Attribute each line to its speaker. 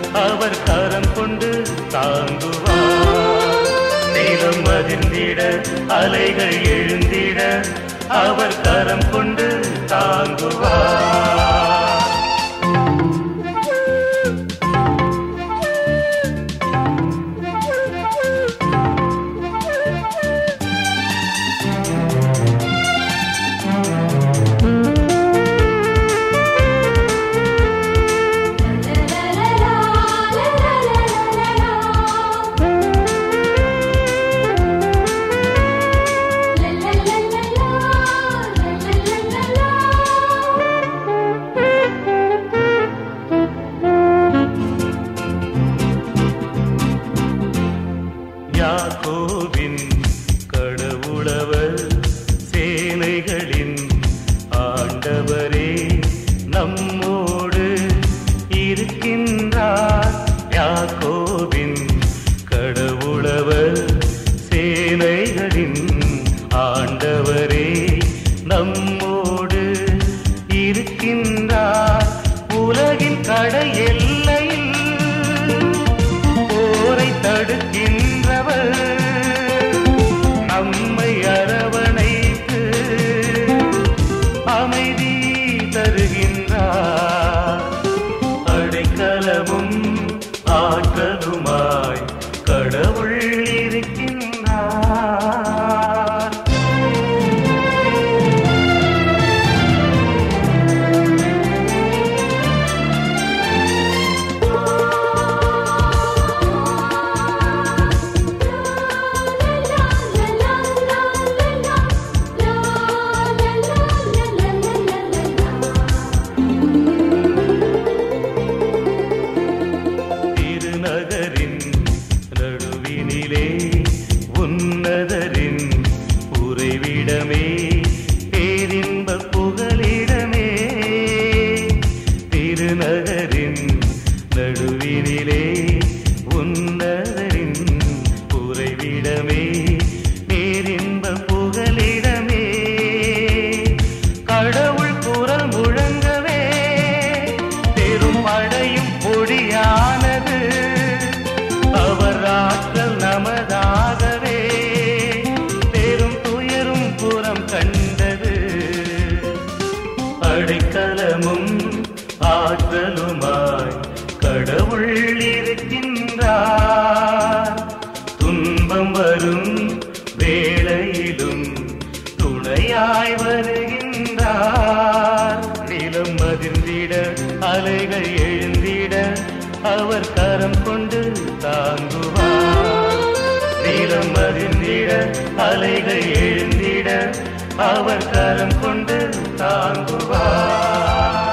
Speaker 1: அவர் கரம் கொண்டு தாங்குவார். நீளம் அதிர்ந்திட அலைகள் எழுந்திட அவர் கரம் கொண்டு தாங்குவார். யாக்கோபின் கடவுளவர் சேனைகளின் ஆண்டவரே நம்மோடு இருக்கின்றார். யாக்கோபின் கடவுளவர் சேனைகளின் ஆண்டவரே நம்மோடு இருக்கின்றார். உலகின் கடையெல்லையில் போரை தடுக்கின்றவர் நம்மை அரவணைத்து அமைதி தருகின்றார். அடைக்கலமும் ஆற்றலுமாய் கடவுள் இருக்கின்றார். நகரின் நடுவினிலே உன்னதரின் உறைவிடமே பேரின்ப புகலிடமே. திருநகரின் நடுவினிலே உன்னதரின் உறைவிடமே பேரின்ப புகலிடமே. கடவுள் குரல் முழங்கவே பெரும் படையும் பொடியானது. அவர் ஆற்றல் நமதாகவே பெரும் துயரும் புறம் கண்டது. அடைக்கலமும் ஆற்றலுமாய் கடவுள் இருக்கின்றார். துன்பம் வரும் வேளையிலும் துணையாய் வருகின்றார். நிலம் அதிர்ந்திட அலைகள் எழுந்திட அவர் கரம் கொண்டு தாங்குவார். நீளம் அறிந்திட அலைகள் எழுந்திட அவர் கரம் கொண்டு தாங்குவார்.